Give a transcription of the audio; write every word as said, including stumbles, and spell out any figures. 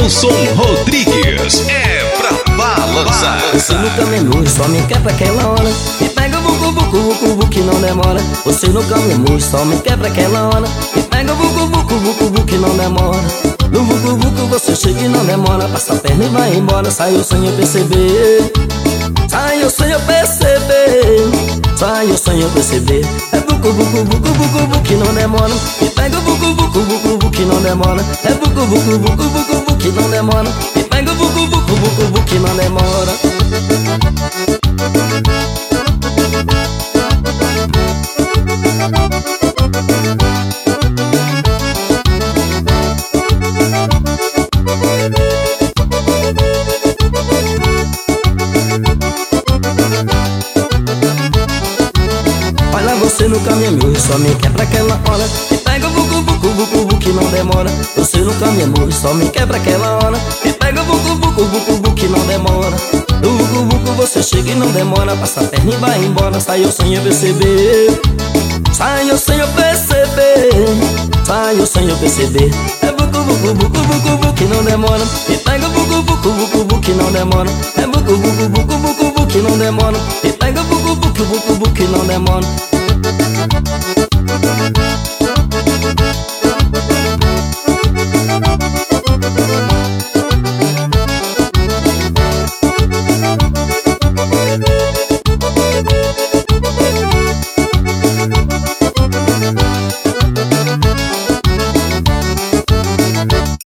Nelson Rodrigues é pra balançar. Você nunca me luz, só me quer pra aquela hora. Me pega o vucu vucu vucu vucu que não demora. Você nunca me luz, só me quer pra aquela hora. Me pega o vucu vucu vucu vucu que não demora. No vucu vucu você chega e não demora. Passa a perna e vai embora. Saiu sem eu perceber. Saiu sem eu perceber. Saiu sem eu perceber. É vucu vucu vucu vucu vucu que não demora. Me pega o vucu vucu vucu vucu que não demora. É vucu vucu vucu vucu vucu que não demora. Me pega o vucu vucu vucu vucu que não demora. Olha, você nunca me amou, só me quer pra aquela hora. Me pega o vucu vucu vucu vucu que não demora. Você nunca me amou, só me quer pra aquela hora. Me pega o vucu vucu vucu vucu que não demora. No vucu vucu você chega e não demora. Passa a perna e vai embora. Saiu sem eu perceber. Saiu sem eu perceber. Saiu sem eu perceber. É vucu vucu vucu vucu vucu que não demora. Me pega o vucu vucu vucu vucu que não demora. É vucu vucu vucu vucu vucu que não demora. Me pega o vucu vucu vucu vucu que não demora.